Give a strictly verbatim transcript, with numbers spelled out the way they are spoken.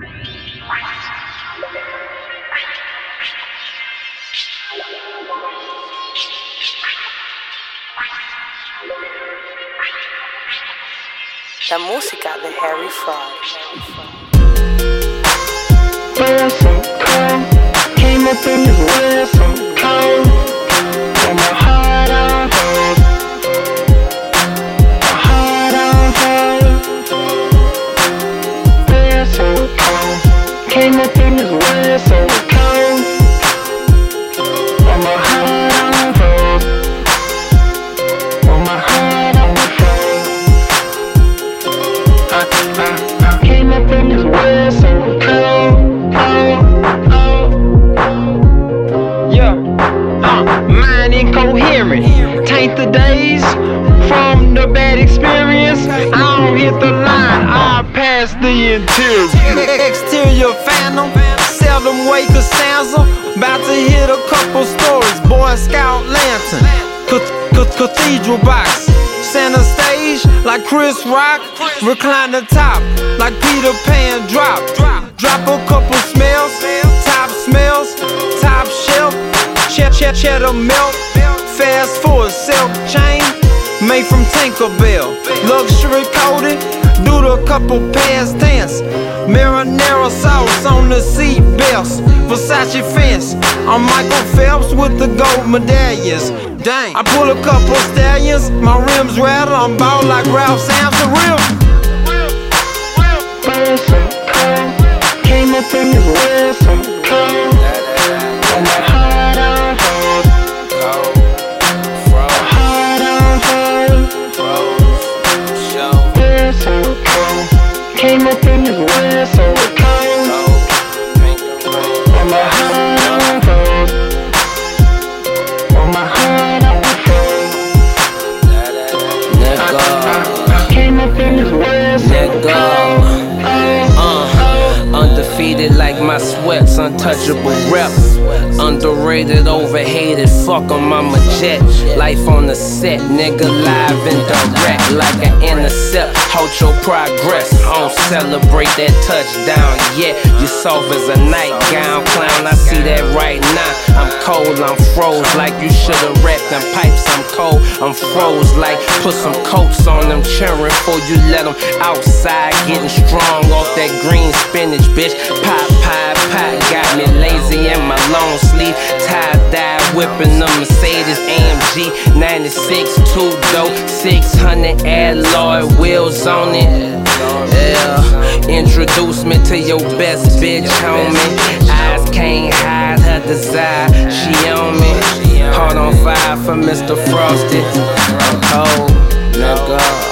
La música de Harry Fraud. Came up in this world so cold, and my heart on hold, my heart on hold. World so cold, came up in this world so cold, and my heart on hold, and my heart on hold. I, I, I came up in this world so cold. Incoherent, taint the days from the bad experience. I don't hit the line, I pass the interior. Exterior phantom, seldom wake a stanza. About to hit a couple stories, Boy Scout lantern, cathedral box, center stage like Chris Rock, recline the top like Peter Pan drop. Drop a couple smells, top smells, top shelf, cheddar, cheddar milk. Fast forward, silk chain, made from Tinkerbell. Luxury coated, do the couple past tense. Marinara sauce on the seat belts. Versace fence, I'm Michael Phelps with the gold medallions. Dang, I pull a couple stallions, my rims rattle, I'm bald like Ralph Sampson. Real. World so cold, came up in this world so cold, and my heart on hold. Came up in this world so cold, and my heart on hold, and my heart on hold. Nigga, I, I came up in this world so cold. uh, undefeated like my sweats, untouchable rep. Underrated, overhated, fuck 'em, I'm a jet. Life on the set, nigga, live and direct. Like an intercept, hold your progress. I don't celebrate that touchdown yet. You soft as a nightgown, clown, I see that right now. I'm cold, I'm froze like you should've wrapped them pipes. I'm cold, I'm froze like put some coats on them, cheering before you let them outside. Getting strong off that green spinach, bitch. Pop, pie, pie, got me lazy in my long sleeve, tie-dye, whipping the Mercedes A M G ninety-six, two-door, six hundred alloy wheels on it. Yeah, introduce me to your best bitch, homie. Eyes can't hide her desire, she on me. Heart on fire for Mister Frosty. I'm cold, nigga.